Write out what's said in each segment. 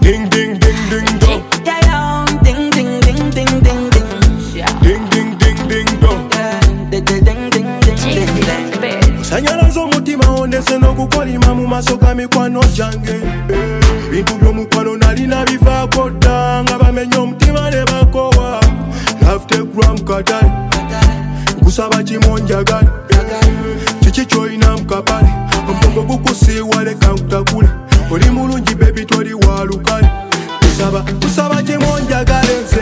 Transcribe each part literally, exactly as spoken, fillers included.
Ding ding ding ding dong. Yeah, yeah, ding ding ding ding ding ding. Ding ding ding ding dong. Ding ding ding ding ding ding. Sanyala z'omutima ondese n'okukolima mu maaso ga mikwano gyange. Bintu by'omukwano nalina bivaako dda nga bamenya omutima ne bakowa. Love take gram katale nkusaba kimu njagale. Kiki ky'olina mu kapale omugongo gukusiiwa leka nkutakule. Oli mulungi baby toli wa lukale. Kusaba kusaba kimu njagale nze.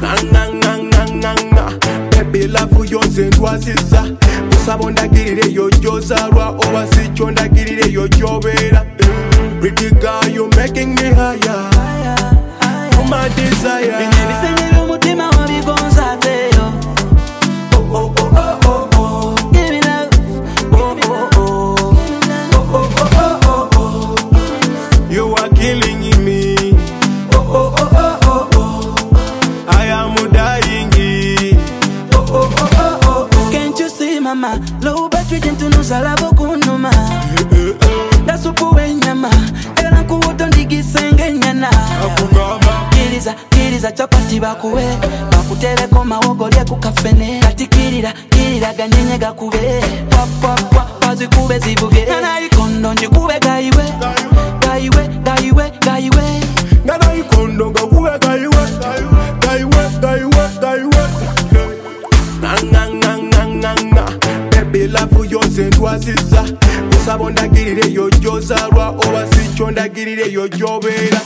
Baby love yo nze ndwazizza. Kusaba ondagirire yo gy'ozaalwa oba si kyo ndagirire yo gy'obeera. Pretty girl you making me higher. My desire. Ebisenge by'omutima wabigonzateyo. Oh oh oh oh oh oh. Give me love. Oh oh oh. Oh oh oh oh oh. You are killing me. Oh oh oh oh oh oh. I am dying. Oh oh oh oh oh oh. Can't you see mama? Low battery into no salabo kunuma. Dasupu wenyama. Era kuwoto ndigisenge nyana. Kiriza, kiriza chapati bakuwe. Bakutereko mawogo lye kukafene. Kati kirira, kirira ganyenye gakube. Pop pop pop, bazikube zivuge. Nana ikondo njikube gaiwe. Gaiwe, gaiwe, gaiwe. Nana ikondo gakube gaiwe. Gaiwe, gaiwe, gaiwe. Nang nang nang nang nang na. Baby love yo nze ndwazizza. Kusaba ondagirire yo gy'ozaalwa oba si kyo ndagirire yo gy'obeera.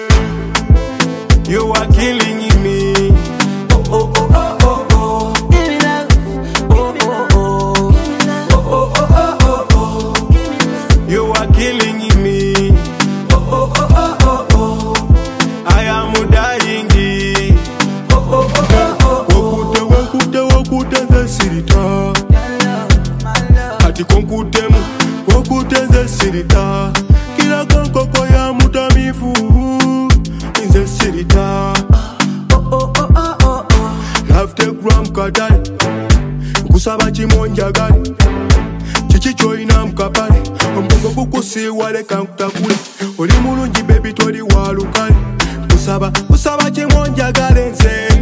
You are killing me. Oh oh oh oh oh oh. Give me love. Oh oh oh. Oh oh oh oh oh oh. You are killing me. Oh oh oh oh oh oh. I am dying. Oh oh oh oh oh. Wokute wokute wokute nze sirita. Ati konkutemu wokute nze sirita. Kila konkoko ya mutamifu nze sirita. Oh oh oh oh oh oh. Love take gram katale nkusaba kimu njagale. Kiki ky'olina mu kapale omugongo gukusiiwa leka nkutakule. Oli mulungi baby toli wa lukale. Kusaba kusaba kimu njagale nze.